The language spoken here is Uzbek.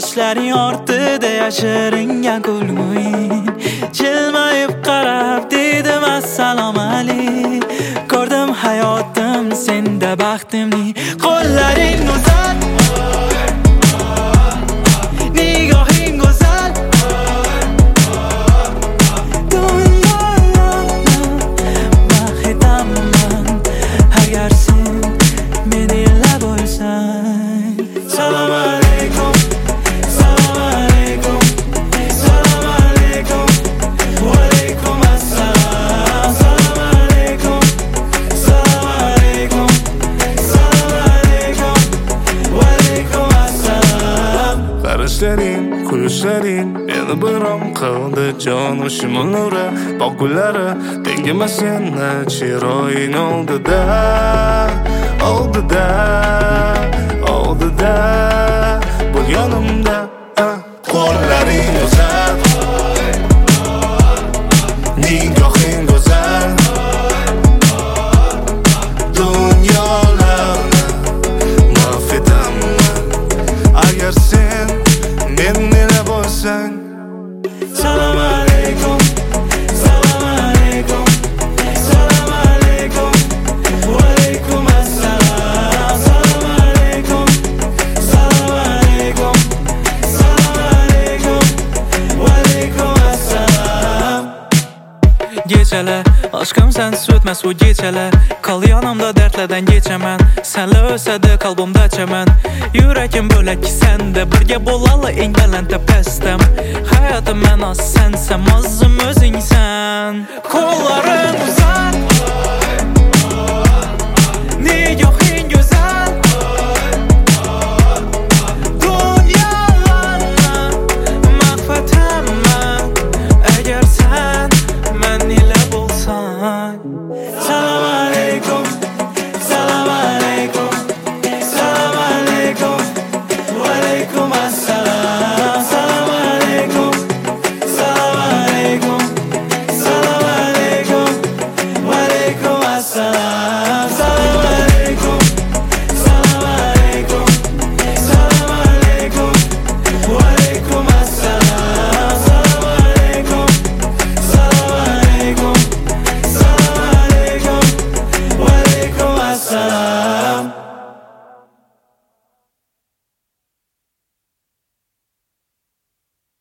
Yoshlaring ortida yashiringan kulguing jilmayib qarab dedim assalomu alayk. Ko'rdim hayotim senda baxtimni. Qo'llaring uzat, nigohing go'zal, dunyoni mahitaman agar sen menila bo'lsang. Salom alaykum, salom alaykum, salom alaykum, va alaykum assalom. Salom alaykum, salom alaykum, salom alaykum, va alaykum assalom. Qarashlaring, kulishlaring meni birom qildi jonim nuri. Bog' gullari tengima seni chiroying oldida, oldida, oldida bo'l yonimda. Qo'llaring uzat, nigohing go'zal, dunyolarni mahfetaman agar sen menila bo'lsang. Salom alaykum, salom alaykum, salom alaykum, va alaykum assalom. Salom alaykum, salom alaykum, salom alaykum, va alaykum assalom. Kechalar aşkım sen so'tmas u kechalar. Qol yonimda dardlardan kechaman. Senla o'sadi qalbimda chaman. Yuragim bo'lak senda birga bo'lali eng baland tepasdam. Hayotim ma'nosi sensan, o'zim o'zingsan. Qo'llaring uzat,